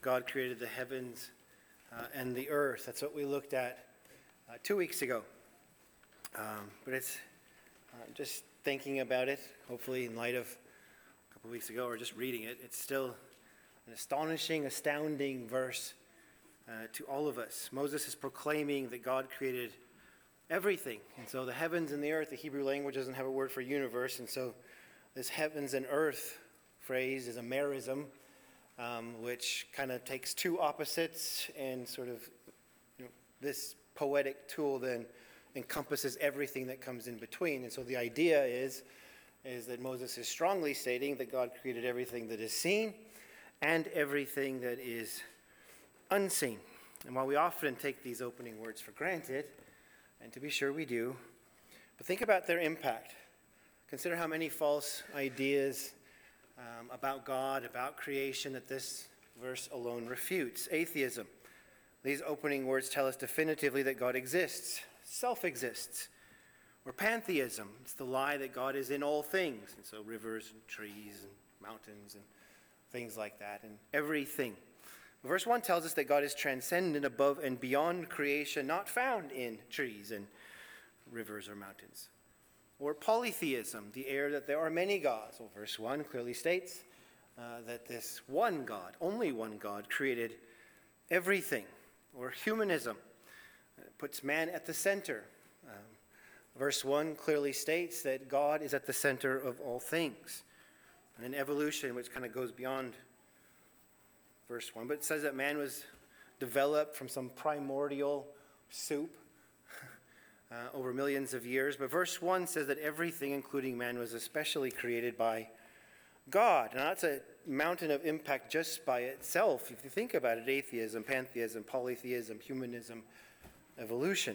God created the heavens and the earth. That's what we looked at 2 weeks ago. But it's just thinking about it, hopefully in light of a couple weeks ago or just reading it, it's still an astonishing, astounding verse to all of us. Moses is proclaiming that God created everything. And so the heavens and the earth, the Hebrew language doesn't have a word for universe, and so this heavens and earth phrase is a merism, which kind of takes two opposites and sort of, this poetic tool then encompasses everything that comes in between. And so the idea is that Moses is strongly stating that God created everything that is seen and everything that is unseen. And while we often take these opening words for granted, and to be sure we do, but think about their impact. Consider how many false ideas about God, about creation, that this verse alone refutes. Atheism. These opening words tell us definitively that God exists, self-exists. Or pantheism. It's the lie that God is in all things. And so rivers and trees and mountains and things like that, and everything. Verse 1 tells us that God is transcendent, above and beyond creation, not found in trees and rivers or mountains. Or polytheism, the error that there are many gods. Well, verse 1 clearly states that this one God, only one God, created everything. Or humanism, puts man at the center. Verse 1 clearly states that God is at the center of all things. And then evolution, which kind of goes beyond verse 1, but it says that man was developed from some primordial soup over millions of years. But verse 1 says that everything, including man, was especially created by God. Now that's a mountain of impact just by itself. If you think about it, atheism, pantheism, polytheism, humanism, evolution.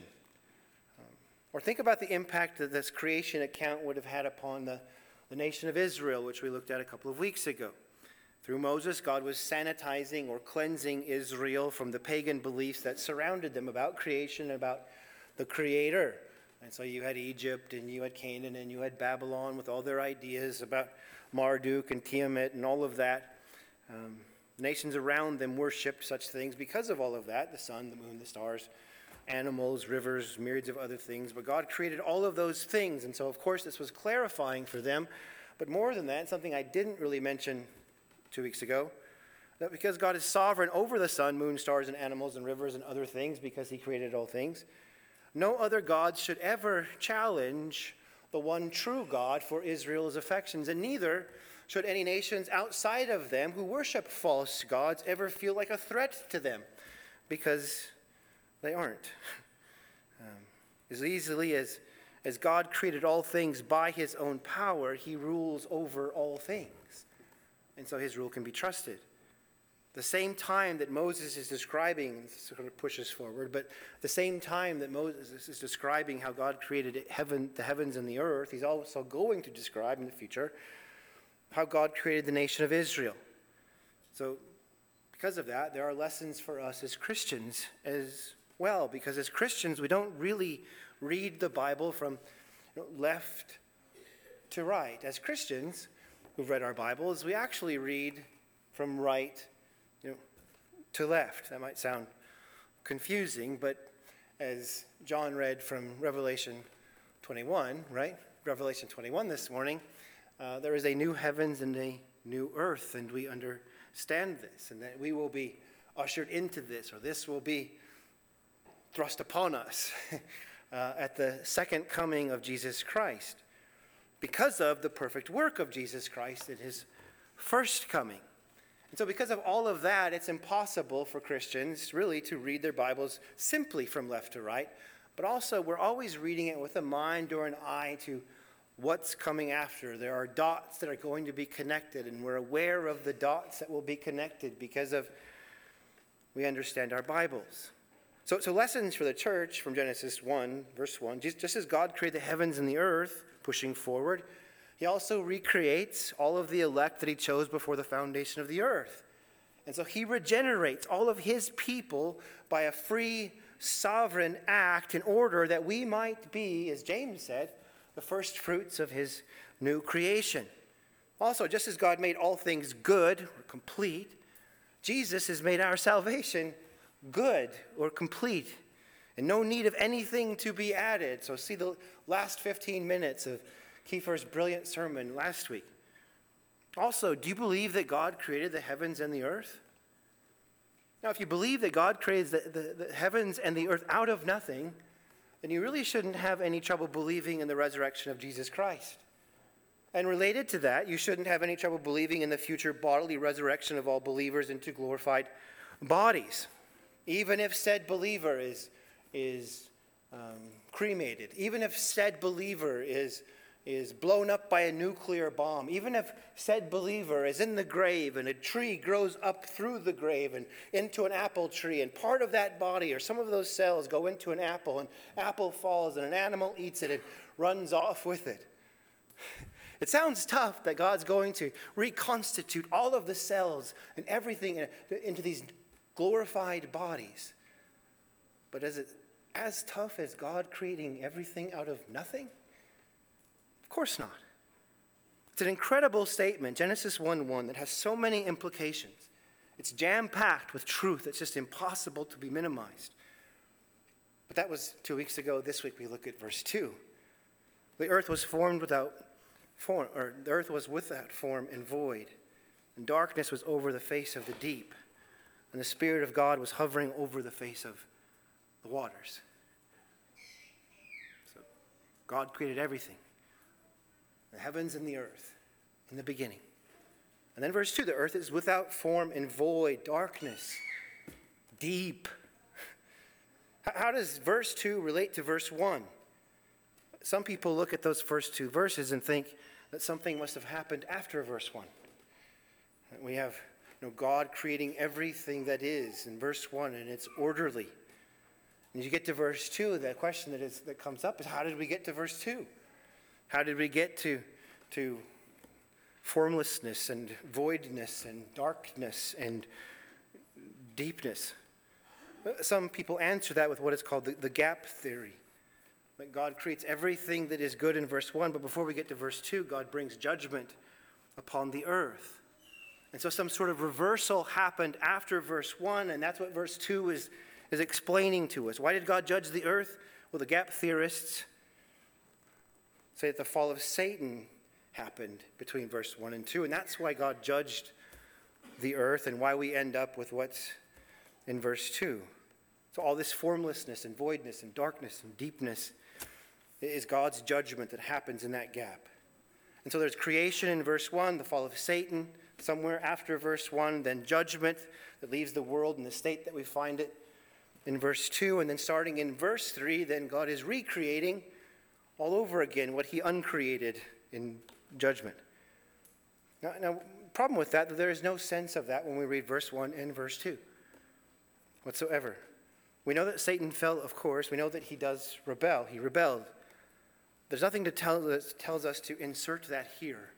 Or think about the impact that this creation account would have had upon the nation of Israel, which we looked at a couple of weeks ago. Through Moses, God was sanitizing or cleansing Israel from the pagan beliefs that surrounded them about creation and about the Creator. And so you had Egypt, and you had Canaan, and you had Babylon with all their ideas about Marduk and Tiamat and all of that. Nations around them worshipped such things because of all of that, the sun, the moon, the stars, animals, rivers, myriads of other things. But God created all of those things. And so, of course, this was clarifying for them. But more than that, something I didn't really mention 2 weeks ago, that because God is sovereign over the sun, moon, stars, and animals, and rivers, and other things, because he created all things, no other gods should ever challenge the one true God for Israel's affections, and neither should any nations outside of them who worship false gods ever feel like a threat to them, because they aren't. As easily as God created all things by his own power, he rules over all things. And so his rule can be trusted. The same time that Moses is describing, this sort of pushes forward, but the same time that Moses is describing how God created the heavens and the earth, he's also going to describe in the future how God created the nation of Israel. So because of that, there are lessons for us as Christians as well, because as Christians, we don't really read the Bible from left to right. As Christians who've read our Bibles, we actually read from right to left. That might sound confusing, but as John read from Revelation 21, right? Revelation 21 this morning, there is a new heavens and a new earth, and we understand this, and that we will be ushered into this, or this will be thrust upon us at the second coming of Jesus Christ, because of the perfect work of Jesus Christ at his first coming. And so because of all of that, it's impossible for Christians really to read their Bibles simply from left to right, but also we're always reading it with a mind or an eye to what's coming after. There are dots that are going to be connected, and we're aware of the dots that will be connected because of we understand our Bibles. So lessons for the church from Genesis 1, verse 1, just as God created the heavens and the earth, pushing forward, he also recreates all of the elect that he chose before the foundation of the earth. And so he regenerates all of his people by a free, sovereign act in order that we might be, as James said, the first fruits of his new creation. Also, just as God made all things good or complete, Jesus has made our salvation good or complete and no need of anything to be added. So see the last 15 minutes of Kiefer's brilliant sermon last week. Also, do you believe that God created the heavens and the earth? Now, if you believe that God created the heavens and the earth out of nothing, then you really shouldn't have any trouble believing in the resurrection of Jesus Christ. And related to that, you shouldn't have any trouble believing in the future bodily resurrection of all believers into glorified bodies, even if said believer is cremated, even if said believer is blown up by a nuclear bomb, even if said believer is in the grave and a tree grows up through the grave and into an apple tree, and part of that body or some of those cells go into an apple, and apple falls and an animal eats it and runs off with it. It sounds tough that God's going to reconstitute all of the cells and everything into these glorified bodies. But is it as tough as God creating everything out of nothing? Of course not. It's an incredible statement, Genesis 1:1, that has so many implications. It's jam-packed with truth that's just impossible to be minimized. But that was 2 weeks ago. This week we look at verse 2. The earth was the earth was without form and void, and darkness was over the face of the deep, and the Spirit of God was hovering over the face of the waters. So God created everything, the heavens and the earth, in the beginning. And then verse 2, the earth is without form and void, darkness, deep. How does verse 2 relate to verse 1? Some people look at those first two verses and think that something must have happened after verse 1. We have God creating everything that is in verse 1, and it's orderly. And as you get to verse 2, the question that comes up is, how did we get to verse 2? How did we get to formlessness and voidness and darkness and deepness? Some people answer that with what is called the gap theory. That God creates everything that is good in verse 1, but before we get to verse 2, God brings judgment upon the earth. And so some sort of reversal happened after verse 1, and that's what verse 2 is explaining to us. Why did God judge the earth? Well, the gap theorists say that the fall of Satan happened between verse 1 and 2, and that's why God judged the earth and why we end up with what's in verse 2. So all this formlessness and voidness and darkness and deepness is God's judgment that happens in that gap. And so there's creation in verse 1, the fall of Satan somewhere after verse 1, then judgment that leaves the world in the state that we find it in verse 2, and then starting in verse 3, then God is recreating all over again what he uncreated in judgment. Now, problem with that there is no sense of that when we read verse 1 and verse 2 whatsoever. We know that Satan fell, of course. We know that he does rebel. He rebelled. There's nothing that tells us to insert that here.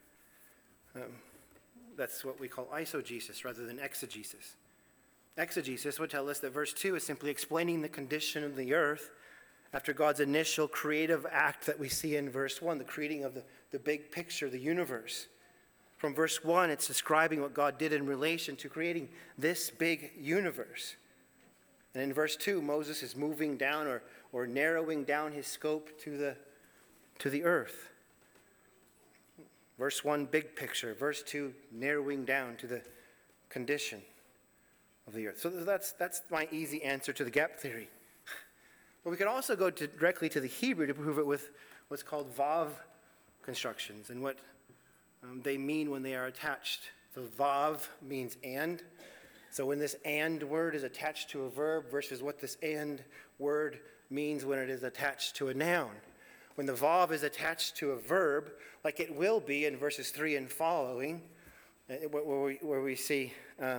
That's what we call eisegesis rather than exegesis. Exegesis would tell us that verse 2 is simply explaining the condition of the earth after God's initial creative act that we see in verse 1, the creating of the big picture, the universe. From verse 1, it's describing what God did in relation to creating this big universe. And in verse 2, Moses is moving down or narrowing down his scope to the earth. Verse 1, big picture. Verse 2, narrowing down to the condition of the earth. So that's my easy answer to the gap theory. But we could also go directly to the Hebrew to prove it with what's called vav constructions and what they mean when they are attached. So vav means and. So when this and word is attached to a verb versus what this and word means when it is attached to a noun. When the vav is attached to a verb, like it will be in verses 3 and following, where we see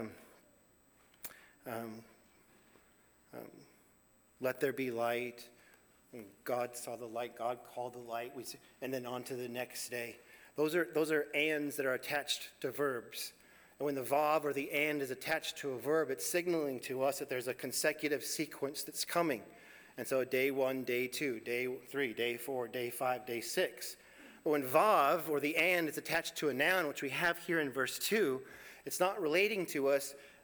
let there be light, God saw the light, God called the light, and then on to the next day. Those are ands that are attached to verbs. And when the vav or the and is attached to a verb, it's signaling to us that there's a consecutive sequence that's coming. And so day 1, day 2, day 3, day 4, day 5, day 6. But when vav or the and is attached to a noun, which we have here in verse 2, it's not relating to us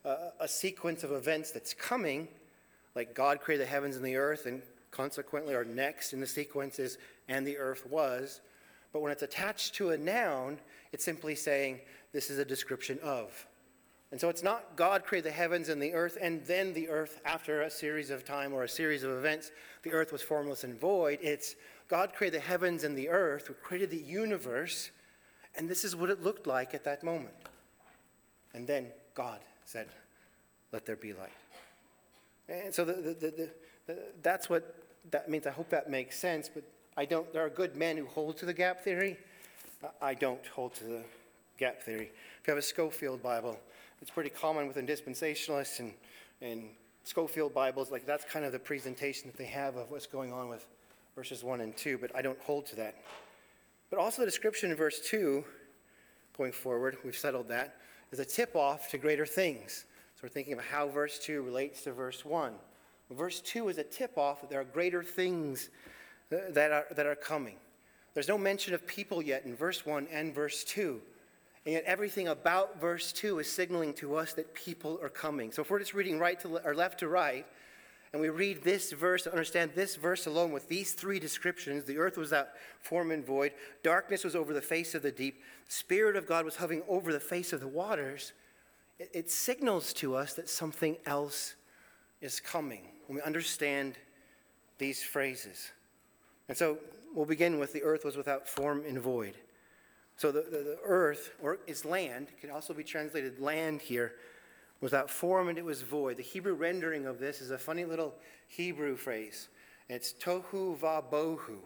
a sequence of events that's coming, like God created the heavens and the earth, and consequently our next in the sequence is, and the earth was. But when it's attached to a noun, it's simply saying, this is a description of. And so it's not God created the heavens and the earth, and then the earth, after a series of time or a series of events, the earth was formless and void. It's God created the heavens and the earth, who created the universe, and this is what it looked like at that moment. And then God said, let there be light. And so that's what that means. I hope that makes sense, but there are good men who hold to the gap theory. I don't hold to the gap theory. If you have a Scofield Bible, it's pretty common within dispensationalists and Scofield Bibles, like that's kind of the presentation that they have of what's going on with verses 1 and 2, but I don't hold to that. But also the description in verse 2, going forward, we've settled that, is a tip-off to greater things. So we're thinking of how verse 2 relates to verse 1. Verse 2 is a tip-off that there are greater things that are coming. There's no mention of people yet in verse 1 and verse 2. And yet everything about verse 2 is signaling to us that people are coming. So if we're just reading right to or left to right, and we read this verse, understand this verse alone with these three descriptions, the earth was without form and void, darkness was over the face of the deep, the Spirit of God was hovering over the face of the waters, it signals to us that something else is coming when we understand these phrases. And so we'll begin with the earth was without form and void. So the earth, or is land, can also be translated land here, was without form and it was void. The Hebrew rendering of this is a funny little Hebrew phrase. It's tohu va bohu.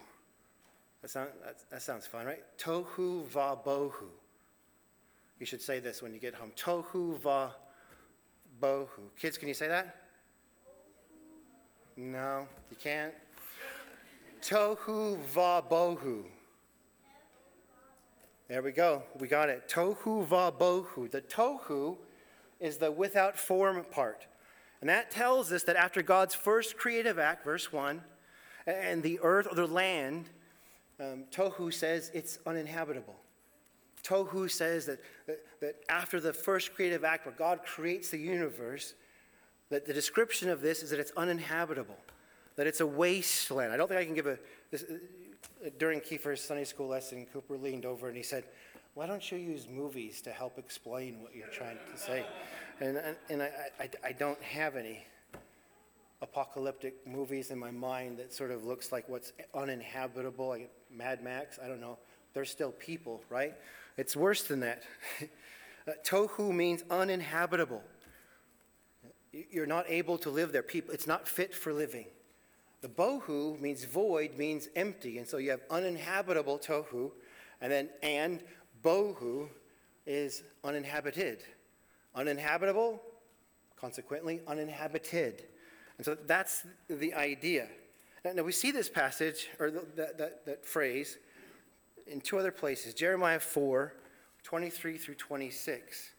That sounds fun, right? Tohu va bohu. You should say this when you get home. Tohu va bohu. Kids, can you say that? No, you can't. Tohu va bohu. There we go. We got it. Tohu va bohu. The tohu is the without form part. And that tells us that after God's first creative act, verse 1, and the earth or the land, tohu says it's uninhabitable. Tohu says that after the first creative act where God creates the universe, that the description of this is that it's uninhabitable, that it's a wasteland. I don't think I can give during Kiefer's Sunday school lesson, Cooper leaned over and he said, why don't you use movies to help explain what you're trying to say? And I don't have any apocalyptic movies in my mind that sort of looks like what's uninhabitable, like Mad Max, I don't know. They're still people, right? It's worse than that. Tohu means uninhabitable. You're not able to live there. People, it's not fit for living. The bohu means void, means empty. And so you have uninhabitable tohu, and bohu is uninhabited. Uninhabitable, consequently, uninhabited. And so that's the idea. Now we see this passage, or that phrase, in two other places. Jeremiah 4, 23 through 26.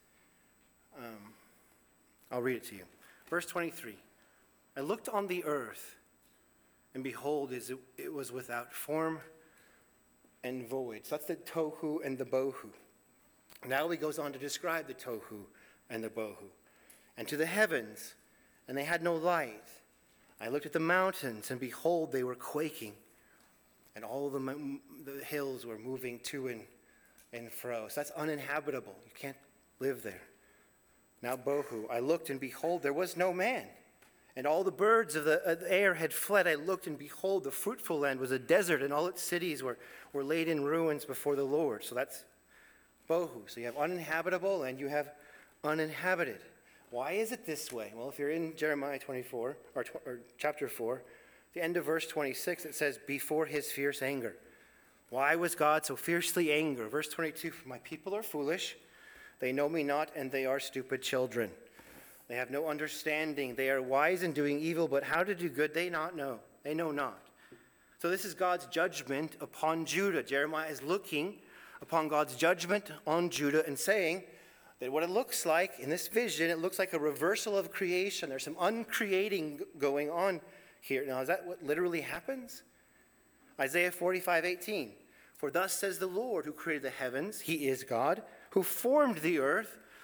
I'll read it to you. Verse 23. I looked on the earth, and behold, it was without form and void. So that's the tohu and the bohu. Now he goes on to describe the tohu and the bohu. And to the heavens, and they had no light. I looked at the mountains, and behold, they were quaking. And all the hills were moving to and fro. So that's uninhabitable. You can't live there. Now bohu. I looked, and behold, there was no man. And all the birds of the air had fled. I looked, and behold, the fruitful land was a desert, and all its cities were laid in ruins before the Lord. So that's bohu. So you have uninhabitable, and you have uninhabited. Why is it this way? Well, if you're in Jeremiah 24, or chapter 4, the end of verse 26, it says, before his fierce anger. Why was God so fiercely angry? Verse 22, for my people are foolish. They know me not, and they are stupid children. They have no understanding. They are wise in doing evil, but how to do good they not know. They know not. So this is God's judgment upon Judah. Jeremiah is looking upon God's judgment on Judah and saying that what it looks like in this vision, it looks like a reversal of creation. There's some uncreating going on here. Now, is that what literally happens? Isaiah 45:18. For thus says the Lord who created the heavens, he is God, who formed the earth,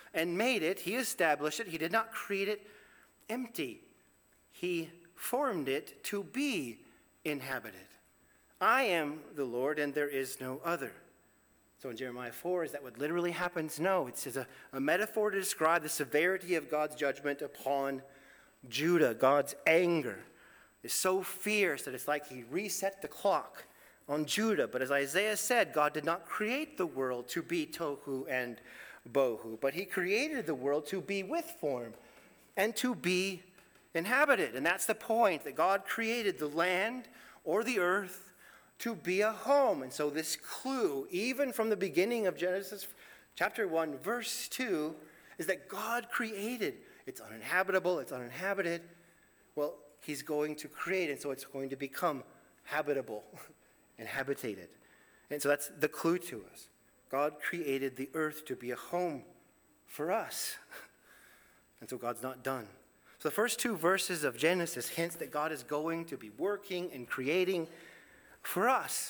and made it. He established it. He did not create it empty. He formed it to be inhabited. I am the Lord, and there is no other. So in Jeremiah 4, is that what literally happens? No, it's just a metaphor to describe the severity of God's judgment upon Judah. God's anger is so fierce that it's like he reset the clock on Judah. But as Isaiah said, God did not create the world to be tohu and bohu, but he created the world to be with form and to be inhabited. And that's the point, that God created the land or the earth to be a home. And so this clue, even from the beginning of Genesis chapter 1, verse 2, is that God created. It's uninhabitable, it's uninhabited. Well, he's going to create, and so it's going to become habitable and habitated. And so that's the clue to us. God created the earth to be a home for us. And so God's not done. So the first two verses of Genesis hints that God is going to be working and creating for us.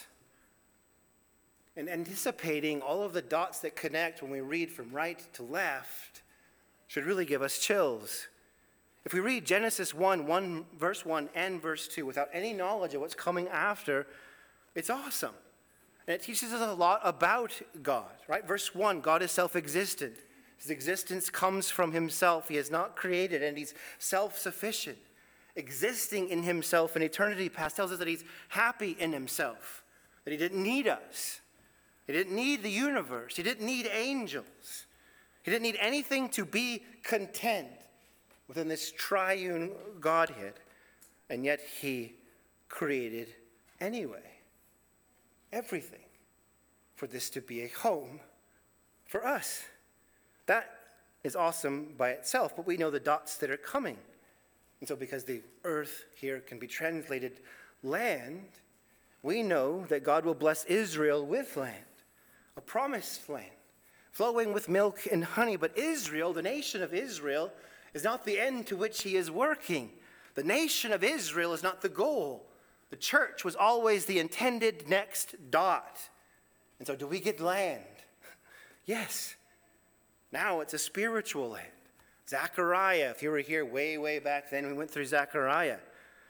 And anticipating all of the dots that connect when we read from right to left should really give us chills. If we read Genesis 1, verse 1 and verse 2 without any knowledge of what's coming after, it's awesome. And it teaches us a lot about God, right? Verse 1, God is self-existent. His existence comes from himself. He is not created, and he's self-sufficient. Existing in himself in eternity past tells us that he's happy in himself, that he didn't need us. He didn't need the universe. He didn't need angels. He didn't need anything to be content within this triune Godhead. And yet he created anyway. Everything for this to be a home for us. That is awesome by itself, but we know the dots that are coming. And so because the earth here can be translated land, we know that God will bless Israel with land, a promised land, flowing with milk and honey. But Israel, the nation of Israel, is not the end to which he is working. The nation of Israel is not the goal. The church was always the intended next dot. And so do we get land? Yes. Now it's a spiritual land. Zechariah, if you were here way back then, we went through Zechariah.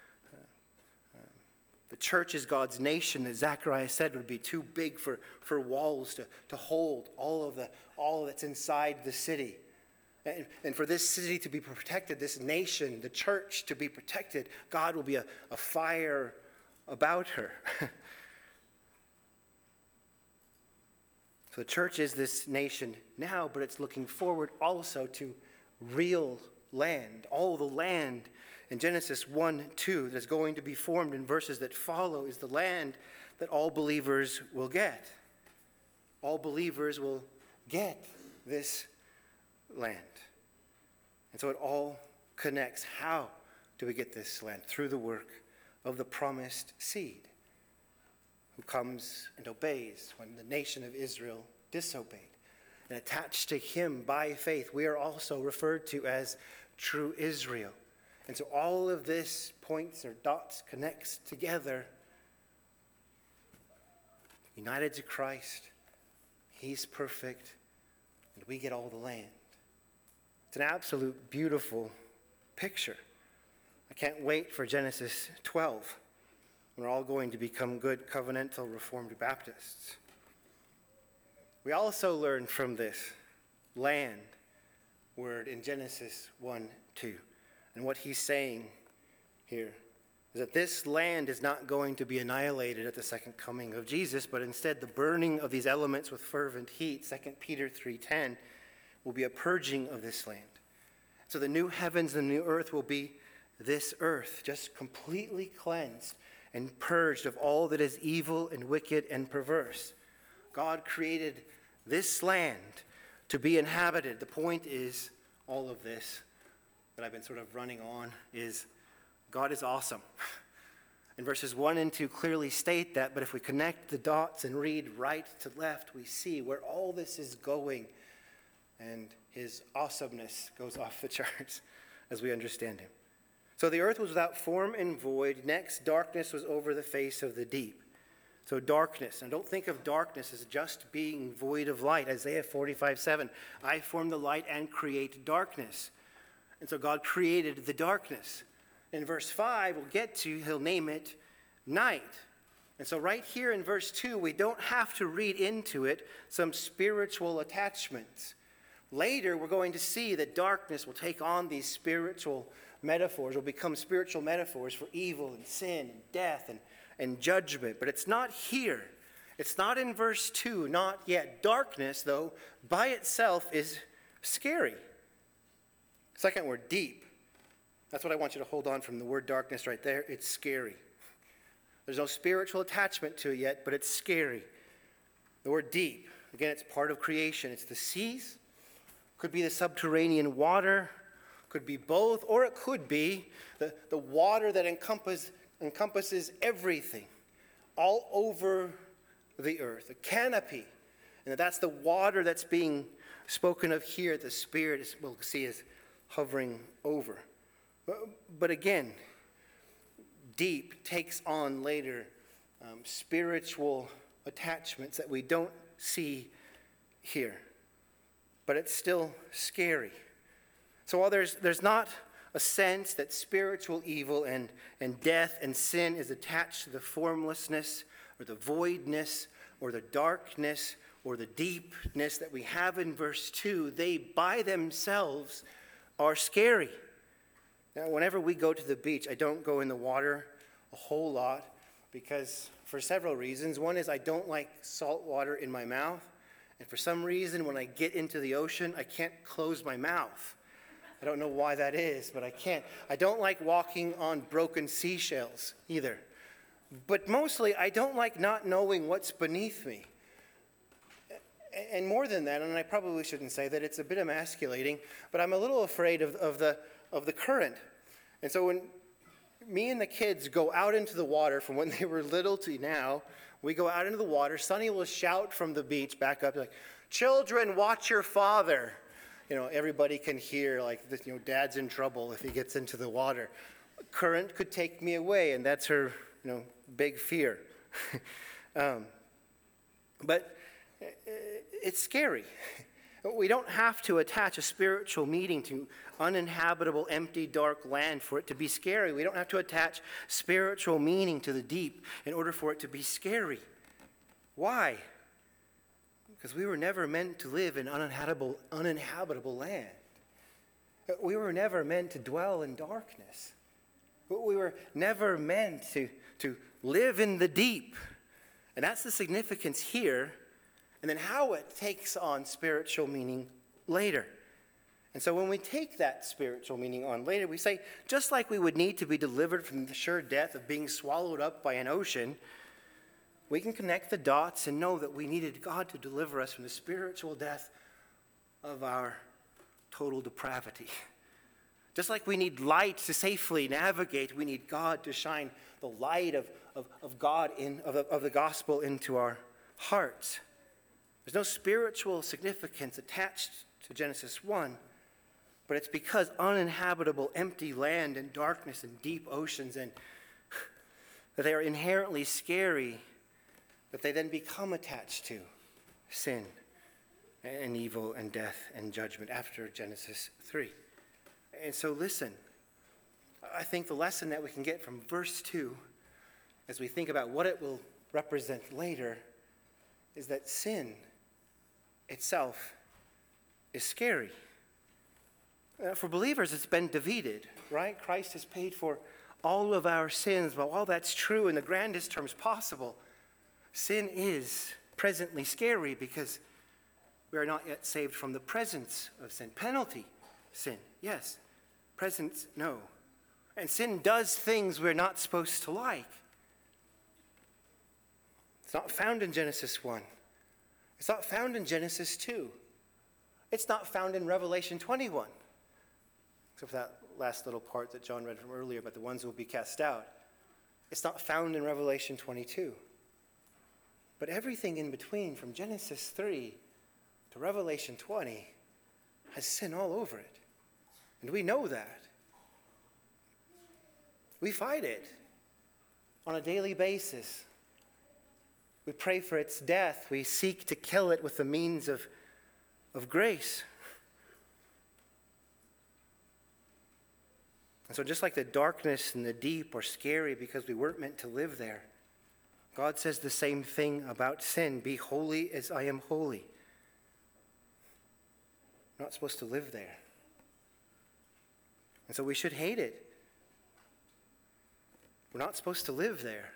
The church is God's nation that Zechariah said would be too big for walls to hold all that's inside the city. And for this city to be protected, this nation, the church to be protected, God will be a fire about her. So the church is this nation now, but it's looking forward also to real land, all the land in Genesis 1:2 that's going to be formed in verses that follow is the land that all believers will get. All believers will get this land. And so it all connects. How do we get this land? Through the work of the promised seed who comes and obeys when the nation of Israel disobeyed. And attached to him by faith, we are also referred to as true Israel. And so all of this points or dots connects together. United to Christ, he's perfect, and we get all the land. It's an absolute beautiful picture. I can't wait for Genesis 12. We're all going to become good covenantal Reformed Baptists. We also learn from this land word in Genesis 1:2. And what he's saying here is that this land is not going to be annihilated at the second coming of Jesus, but instead the burning of these elements with fervent heat, 2 Peter 3:10, will be a purging of this land. So the new heavens and the new earth will be this earth, just completely cleansed and purged of all that is evil and wicked and perverse. God created this land to be inhabited. The point is, all of this that I've been sort of running on is God is awesome. And verses 1 and 2 clearly state that, but if we connect the dots and read right to left, we see where all this is going, and his awesomeness goes off the charts as we understand him. So the earth was without form and void. Next, darkness was over the face of the deep. So darkness, and don't think of darkness as just being void of light. Isaiah 45:7, I form the light and create darkness. And so God created the darkness. In verse 5, we'll get to, he'll name it night. And so right here in verse 2, we don't have to read into it some spiritual attachments. Later, we're going to see that darkness will take on these spiritual metaphors, will become spiritual metaphors for evil and sin and death and judgment. But it's not here. It's not in verse 2, not yet. Darkness, though, by itself is scary. Second word, deep. That's what I want you to hold on from the word darkness right there. It's scary. There's no spiritual attachment to it yet, but it's scary. The word deep, again, it's part of creation. It's the seas, could be the subterranean water, could be both, or it could be the water that encompasses everything all over the earth, a canopy. And that's the water that's being spoken of here, the Spirit, we'll see, is hovering over. But again, deep takes on later spiritual attachments that we don't see here. But it's still scary. So while there's not a sense that spiritual evil and death and sin is attached to the formlessness or the voidness or the darkness or the deepness that we have in verse 2, they by themselves are scary. Now, whenever we go to the beach, I don't go in the water a whole lot because for several reasons. One is I don't like salt water in my mouth. And for some reason, when I get into the ocean, I can't close my mouth. I don't know why that is, but I can't. I don't like walking on broken seashells either. But mostly, I don't like not knowing what's beneath me. And more than that, and I probably shouldn't say that, it's a bit emasculating, but I'm a little afraid of the current. And so when me and the kids go out into the water from when they were little to now, we go out into the water, Sonny will shout from the beach back up, like, children, watch your father. Everybody can hear, like, Dad's in trouble if he gets into the water. Current could take me away, and that's her, big fear. But it's scary. We don't have to attach a spiritual meaning to uninhabitable, empty, dark land for it to be scary. We don't have to attach spiritual meaning to the deep in order for it to be scary. Why? Because we were never meant to live in uninhabitable land. We were never meant to dwell in darkness. We were never meant to live in the deep. And that's the significance here. And then how it takes on spiritual meaning later. And so when we take that spiritual meaning on later, we say, just like we would need to be delivered from the sure death of being swallowed up by an ocean, we can connect the dots and know that we needed God to deliver us from the spiritual death of our total depravity. Just like we need light to safely navigate, we need God to shine the light of God, of the gospel into our hearts. There's no spiritual significance attached to Genesis 1, but it's because uninhabitable, empty land and darkness and deep oceans and that they are inherently scary, that they then become attached to sin and evil and death and judgment after Genesis 3. And so listen, I think the lesson that we can get from verse 2 as we think about what it will represent later is that sin itself is scary. For believers, it's been defeated, right? Christ has paid for all of our sins. But while that's true in the grandest terms possible, sin is presently scary because we are not yet saved from the presence of sin. Penalty, sin, yes. Presence, no. And sin does things we're not supposed to like. It's not found in Genesis 1. It's not found in Genesis 2. It's not found in Revelation 21. Except for that last little part that John read from earlier about the ones who will be cast out. It's not found in Revelation 22. But everything in between, from Genesis 3 to Revelation 20, has sin all over it. And we know that. We fight it on a daily basis. We pray for its death. We seek to kill it with the means of grace. And so just like the darkness and the deep are scary because we weren't meant to live there, God says the same thing about sin. Be holy as I am holy. We're not supposed to live there. And so we should hate it. We're not supposed to live there.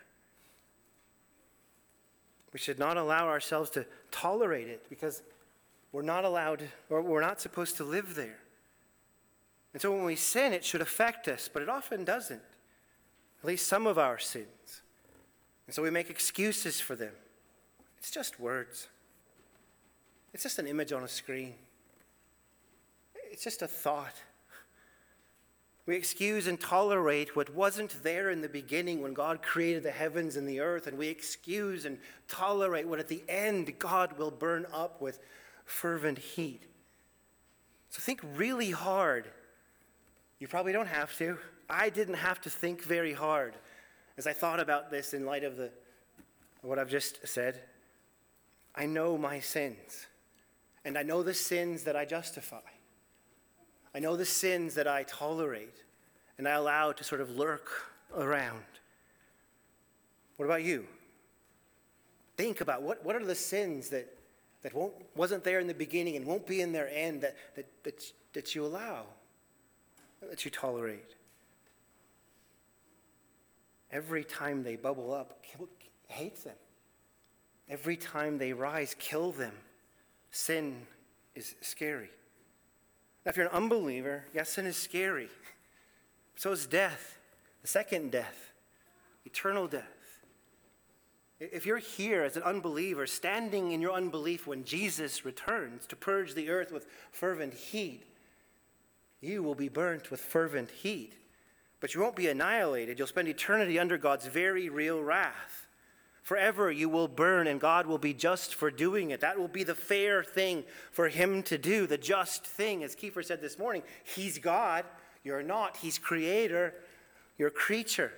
We should not allow ourselves to tolerate it because we're not allowed, or we're not supposed to live there. And so when we sin, it should affect us, but it often doesn't. At least some of our sins. And so we make excuses for them. It's just words. It's just an image on a screen. It's just a thought. We excuse and tolerate what wasn't there in the beginning when God created the heavens and the earth, and we excuse and tolerate what at the end God will burn up with fervent heat. So think really hard. You probably don't have to. I didn't have to think very hard as I thought about this in light of what I've just said. I know my sins, and I know the sins that I justify. I know the sins that I tolerate and I allow to sort of lurk around. What about you? Think about what are the sins that wasn't there in the beginning and won't be in their end that you allow, that you tolerate. Every time they bubble up, hate them. Every time they rise, kill them. Sin is scary. Now, if you're an unbeliever, yes, sin is scary. So is death, the second death, eternal death. If you're here as an unbeliever, standing in your unbelief when Jesus returns to purge the earth with fervent heat, you will be burnt with fervent heat. But you won't be annihilated. You'll spend eternity under God's very real wrath. Forever you will burn, and God will be just for doing it. That will be the fair thing for him to do, the just thing. As Kiefer said this morning, he's God, you're not. He's creator, you're creature.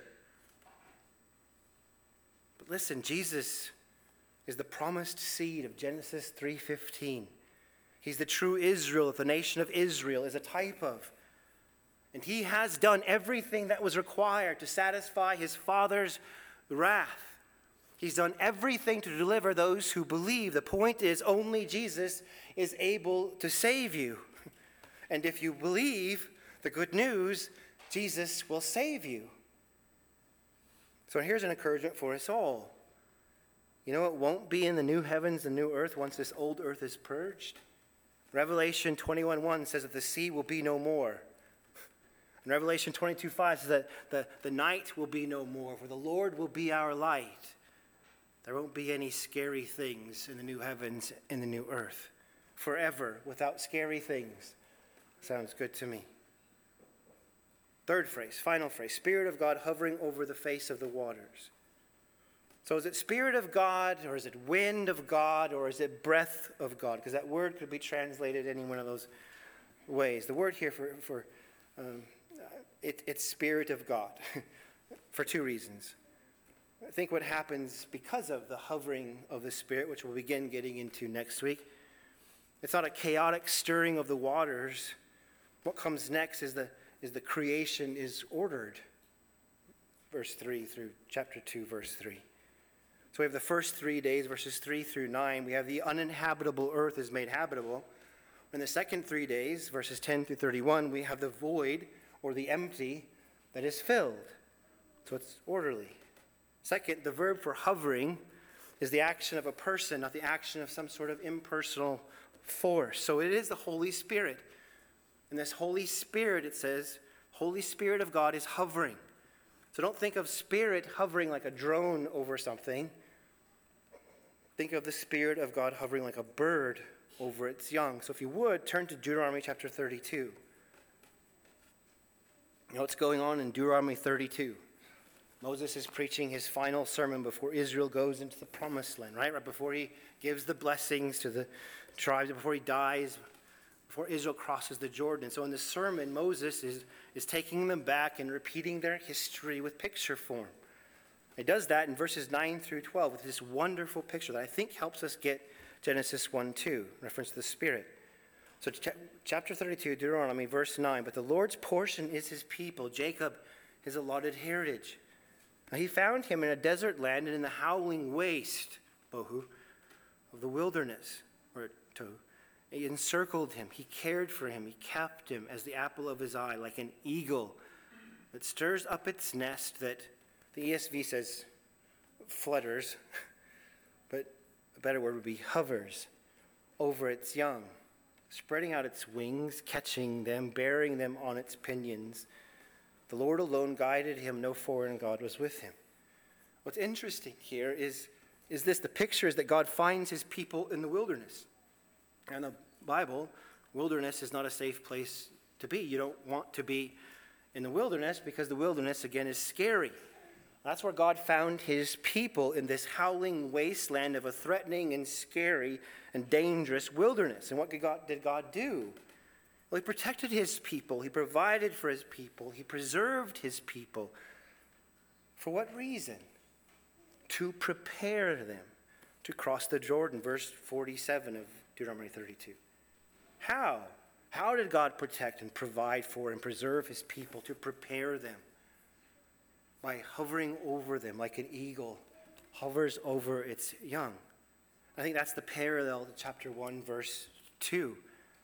But listen, Jesus is the promised seed of Genesis 3:15. He's the true Israel that the nation of Israel is a type of. And he has done everything that was required to satisfy his Father's wrath. He's done everything to deliver those who believe. The point is, only Jesus is able to save you. And if you believe the good news, Jesus will save you. So here's an encouragement for us all. You know what won't be in the new heavens and new earth once this old earth is purged? Revelation 21:1 says that the sea will be no more. And Revelation 22:5 says that the night will be no more, for the Lord will be our light. There won't be any scary things in the new heavens and the new earth. Forever, without scary things. Sounds good to me. Third phrase, final phrase, Spirit of God hovering over the face of the waters. So is it Spirit of God, or is it wind of God, or is it breath of God? Because that word could be translated any one of those ways. The word here it's Spirit of God for two reasons. I think what happens because of the hovering of the Spirit, which we'll begin getting into next week, it's not a chaotic stirring of the waters. What comes next is the creation is ordered. Verse 3 through chapter 2, verse 3. So we have the first 3 days, verses 3 through 9. We have the uninhabitable earth is made habitable. In the second 3 days, verses 10 through 31, we have the void or the empty that is filled. So it's orderly. Second, the verb for hovering is the action of a person, not the action of some sort of impersonal force. So it is the Holy Spirit. And this Holy Spirit, it says, Holy Spirit of God is hovering. So don't think of Spirit hovering like a drone over something. Think of the Spirit of God hovering like a bird over its young. So if you would, turn to Deuteronomy chapter 32. You know what's going on in Deuteronomy 32? Moses is preaching his final sermon before Israel goes into the promised land, right? Right before he gives the blessings to the tribes, before he dies, before Israel crosses the Jordan. So in the sermon, Moses is taking them back and repeating their history with picture form. It does that in verses 9 through 12 with this wonderful picture that I think helps us get Genesis 1:2, reference to the Spirit. So chapter 32, Deuteronomy, verse 9, but the Lord's portion is his people, Jacob his allotted heritage. Now he found him in a desert land and in the howling waste, Bohu, of the wilderness, or Tohu. He encircled him, he cared for him, he kept him as the apple of his eye, like an eagle that stirs up its nest, that the ESV says flutters, but a better word would be hovers over its young, spreading out its wings, catching them, bearing them on its pinions. The Lord alone guided him, no foreign god was with him. What's interesting here is this, the picture is that God finds his people in the wilderness. And the Bible, wilderness is not a safe place to be. You don't want to be in the wilderness because the wilderness, again, is scary. That's where God found his people, in this howling wasteland of a threatening and scary and dangerous wilderness. And what did God do? Well, he protected his people. He provided for his people. He preserved his people. For what reason? To prepare them to cross the Jordan, verse 47 of Deuteronomy 32. How? How did God protect and provide for and preserve his people? To prepare them by hovering over them like an eagle hovers over its young. I think that's the parallel to chapter 1, verse 2.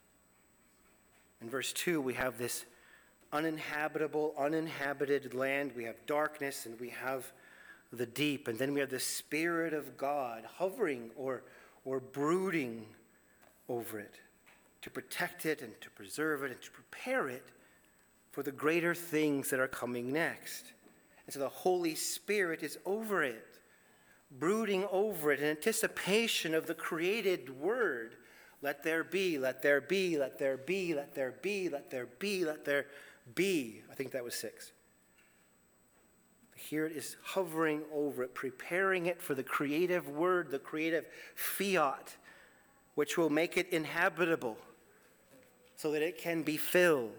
In verse 2, we have this uninhabitable, uninhabited land. We have darkness and we have the deep. And then we have the Spirit of God hovering or brooding over it to protect it and to preserve it and to prepare it for the greater things that are coming next. And so the Holy Spirit is over it, brooding over it in anticipation of the created word. Let there be, let there be, let there be, let there be, let there be, let there be. I think that was 6. Here it is hovering over it, preparing it for the creative word, the creative fiat, which will make it inhabitable so that it can be filled.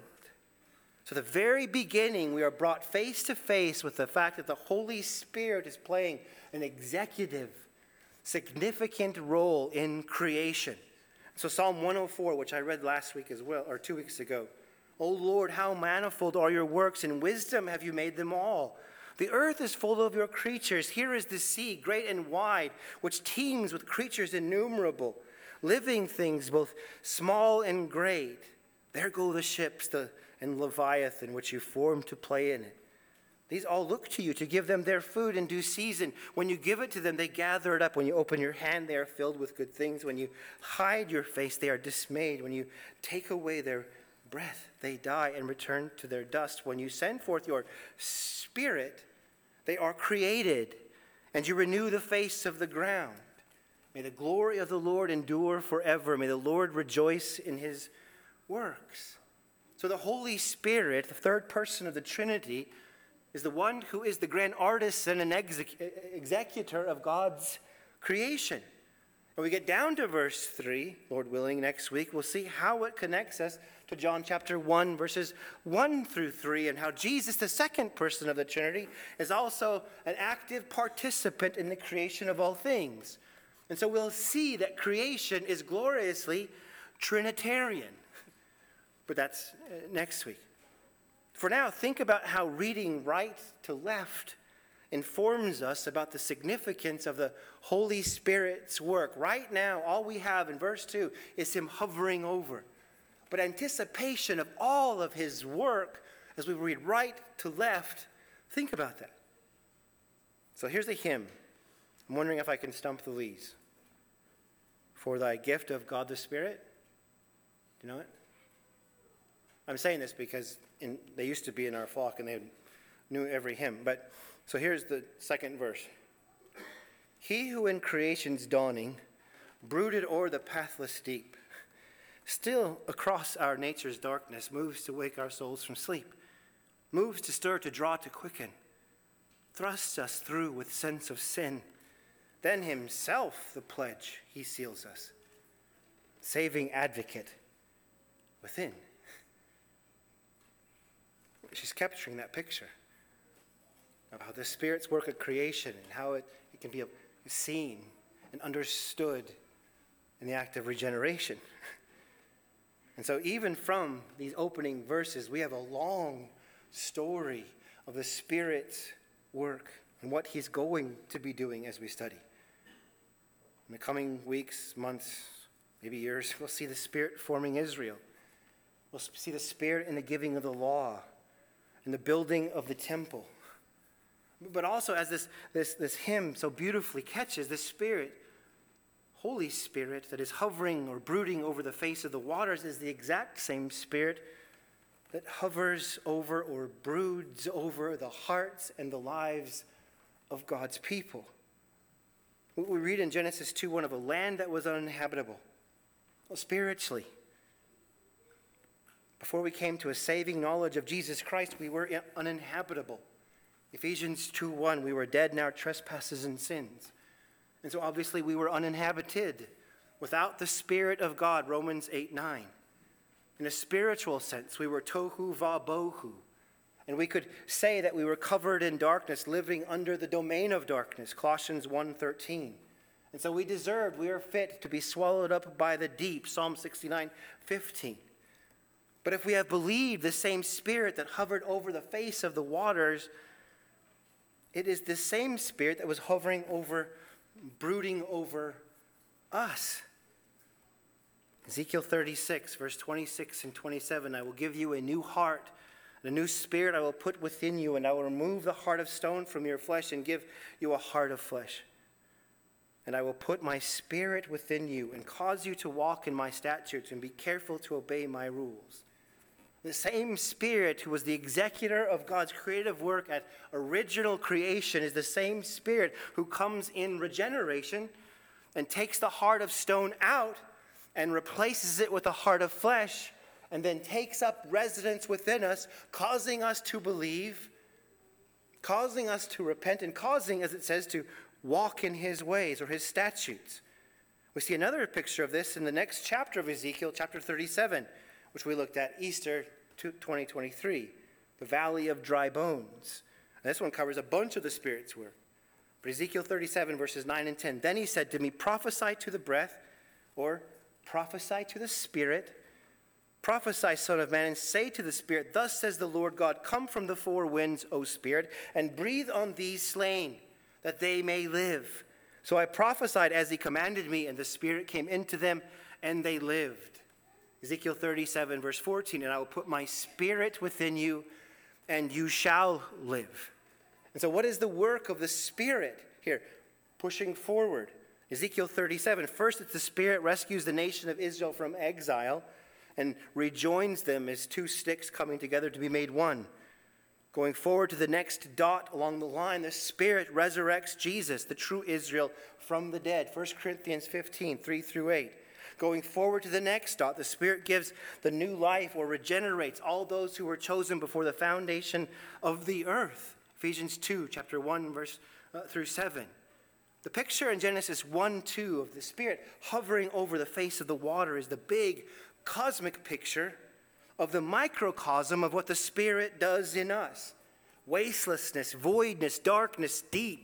So the very beginning, we are brought face to face with the fact that the Holy Spirit is playing an executive, significant role in creation. So Psalm 104, which I read last week as well, or 2 weeks ago. O Lord, how manifold are your works, in wisdom have you made them all. The earth is full of your creatures. Here is the sea, great and wide, which teems with creatures innumerable, living things both small and great. There go the ships, and Leviathan, which you formed to play in it. These all look to you to give them their food in due season. When you give it to them, they gather it up. When you open your hand, they are filled with good things. When you hide your face, they are dismayed. When you take away their breath, they die and return to their dust. When you send forth your Spirit, they are created, and you renew the face of the ground. May the glory of the Lord endure forever. May the Lord rejoice in his works. So the Holy Spirit, the third person of the Trinity, is the one who is the grand artisan and executor of God's creation. When we get down to verse 3, Lord willing, next week, we'll see how it connects us to John chapter 1, verses 1 through 3, and how Jesus, the second person of the Trinity, is also an active participant in the creation of all things. And so we'll see that creation is gloriously Trinitarian. But that's next week. For now, think about how reading right to left informs us about the significance of the Holy Spirit's work. Right now, all we have in verse 2 is him hovering over. But anticipation of all of his work, as we read right to left, think about that. So here's the hymn. I'm wondering if I can stump the lees. For thy gift of God the Spirit. Do you know it? I'm saying this because they used to be in our flock and they knew every hymn. But so here's the second verse. He who in creation's dawning brooded o'er the pathless deep, still across our nature's darkness moves to wake our souls from sleep, moves to stir, to draw, to quicken, thrusts us through with sense of sin. Then himself the pledge he seals us, saving advocate within. She's capturing that picture. about the Spirit's work of creation and how it can be seen and understood in the act of regeneration. And so even from these opening verses, we have a long story of the Spirit's work and what he's going to be doing as we study. In the coming weeks, months, maybe years, we'll see the Spirit forming Israel. We'll see the Spirit in the giving of the law, in the building of the temple. But also, as this hymn so beautifully catches, the Spirit, Holy Spirit, that is hovering or brooding over the face of the waters is the exact same Spirit that hovers over or broods over the hearts and the lives of God's people. We read in Genesis 2:1 of a land that was uninhabitable. Well, spiritually, before we came to a saving knowledge of Jesus Christ, we were uninhabitable. Ephesians 2:1, we were dead in our trespasses and sins. And so obviously we were uninhabited without the Spirit of God, Romans 8:9. In a spiritual sense, we were tohu vabohu. And we could say that we were covered in darkness, living under the domain of darkness, Colossians 1:13. And so we are fit to be swallowed up by the deep, Psalm 69:15. But if we have believed the same Spirit that hovered over the face of the waters, it is the same Spirit that was hovering over, brooding over us. Ezekiel 36, verse 26 and 27, I will give you a new heart, and a new spirit I will put within you, and I will remove the heart of stone from your flesh and give you a heart of flesh. And I will put my Spirit within you and cause you to walk in my statutes and be careful to obey my rules. The same Spirit who was the executor of God's creative work at original creation is the same Spirit who comes in regeneration and takes the heart of stone out and replaces it with a heart of flesh, and then takes up residence within us, causing us to believe, causing us to repent, and causing, as it says, to walk in his ways or his statutes. We see another picture of this in the next chapter of Ezekiel, chapter 37, which we looked at Easter 2023, the Valley of Dry Bones. And this one covers a bunch of the Spirit's work. But Ezekiel 37, verses 9 and 10, then he said to me, prophesy to the breath, or prophesy to the Spirit. Prophesy, Son of Man, and say to the Spirit, thus says the Lord God, come from the four winds, O Spirit, and breathe on these slain, that they may live. So I prophesied as he commanded me, and the Spirit came into them, and they lived. Ezekiel 37, verse 14, and I will put my Spirit within you, and you shall live. And so what is the work of the Spirit here? Pushing forward. Ezekiel 37, first it's the Spirit rescues the nation of Israel from exile and rejoins them as two sticks coming together to be made one. Going forward to the next dot along the line, the Spirit resurrects Jesus, the true Israel, from the dead. 1 Corinthians 15, 3 through 8. Going forward to the next dot, the Spirit gives the new life or regenerates all those who were chosen before the foundation of the earth. Ephesians 2, chapter 1, verse through 7. The picture in Genesis 1:2 of the Spirit hovering over the face of the water is the big cosmic picture of the microcosm of what the Spirit does in us. Wastelessness, voidness, darkness, deep,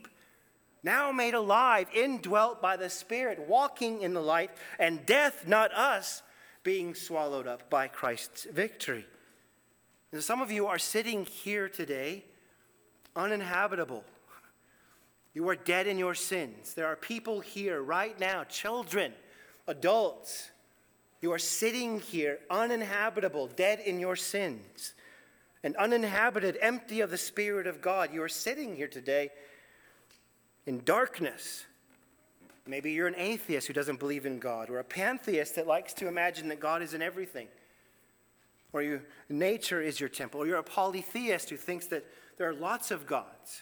now made alive, indwelt by the Spirit, walking in the light, and death, not us, being swallowed up by Christ's victory. And some of you are sitting here today uninhabitable. You are dead in your sins. There are people here right now, children, adults. You are sitting here uninhabitable, dead in your sins, and uninhabited, empty of the Spirit of God. You are sitting here today in darkness. Maybe you're an atheist who doesn't believe in God, or a pantheist that likes to imagine that God is in everything, or nature is your temple, or you're a polytheist who thinks that there are lots of gods.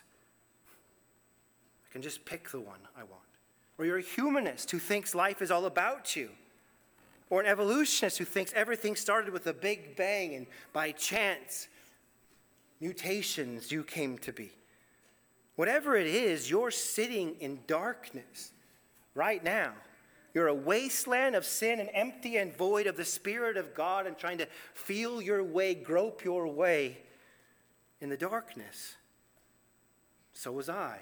I can just pick the one I want. Or you're a humanist who thinks life is all about you. Or an evolutionist who thinks everything started with a big bang and by chance, mutations you came to be. Whatever it is, you're sitting in darkness right now. You're a wasteland of sin and empty and void of the Spirit of God and trying to feel your way, grope your way in the darkness. So was I.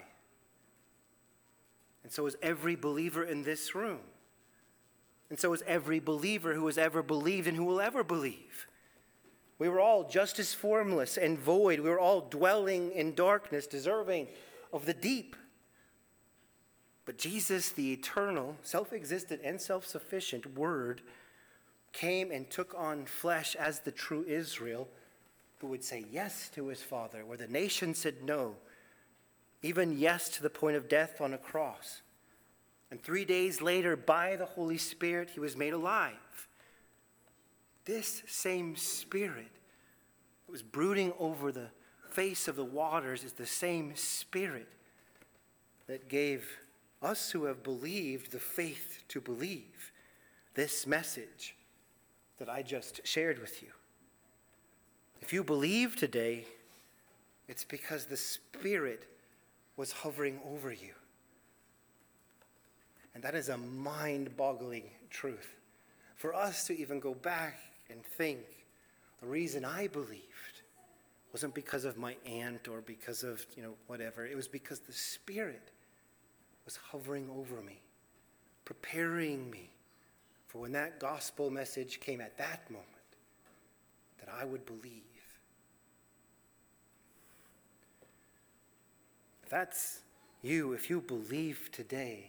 And so is every believer in this room. And so is every believer who has ever believed and who will ever believe. We were all just as formless and void. We were all dwelling in darkness, deserving of the deep. But Jesus, the eternal, self-existent, and self-sufficient Word, came and took on flesh as the true Israel, who would say yes to his Father, where the nation said no, even yes to the point of death on a cross. And 3 days later, by the Holy Spirit, he was made alive. This same Spirit that was brooding over the face of the waters is the same Spirit that gave us who have believed the faith to believe this message that I just shared with you. If you believe today, it's because the Spirit was hovering over you. And that is a mind-boggling truth. For us to even go back and think, the reason I believed wasn't because of my aunt or because of, whatever. It was because the Spirit was hovering over me, preparing me for when that gospel message came at that moment, that I would believe. If that's you, if you believe today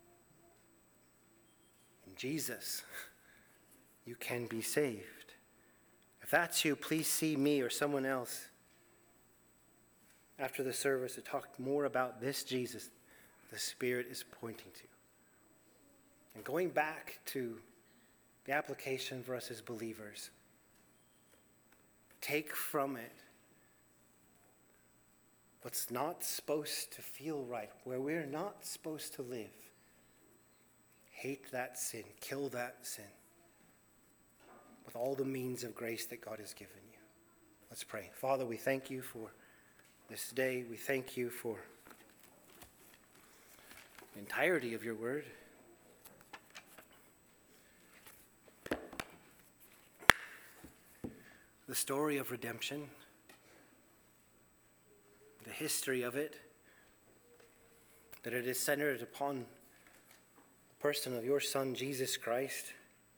in Jesus, you can be saved. If that's you, please see me or someone else after the service to talk more about this Jesus the Spirit is pointing to. And going back to the application for us as believers, take from it what's not supposed to feel right, where we're not supposed to live. Hate that sin, kill that sin with all the means of grace that God has given you. Let's pray. Father, we thank you for this day. We thank you for the entirety of your word. The story of redemption, the history of it, that it is centered upon the person of your Son, Jesus Christ.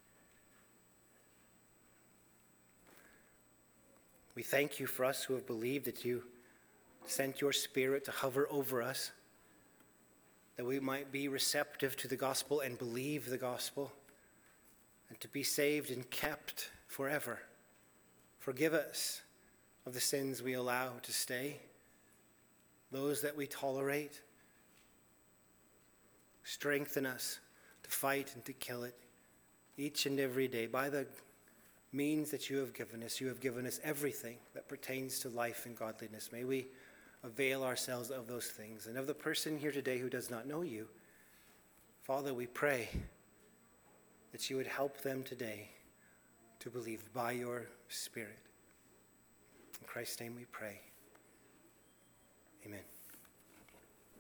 We thank you for us who have believed that you sent your Spirit to hover over us, that we might be receptive to the gospel and believe the gospel, and to be saved and kept forever. Forgive us of the sins we allow to stay, those that we tolerate. Strengthen us to fight and to kill it each and every day by the means that you have given us. You have given us everything that pertains to life and godliness. May we avail ourselves of those things. And of the person here today who does not know you, Father, we pray that you would help them today to believe by your Spirit. In Christ's name we pray. Amen.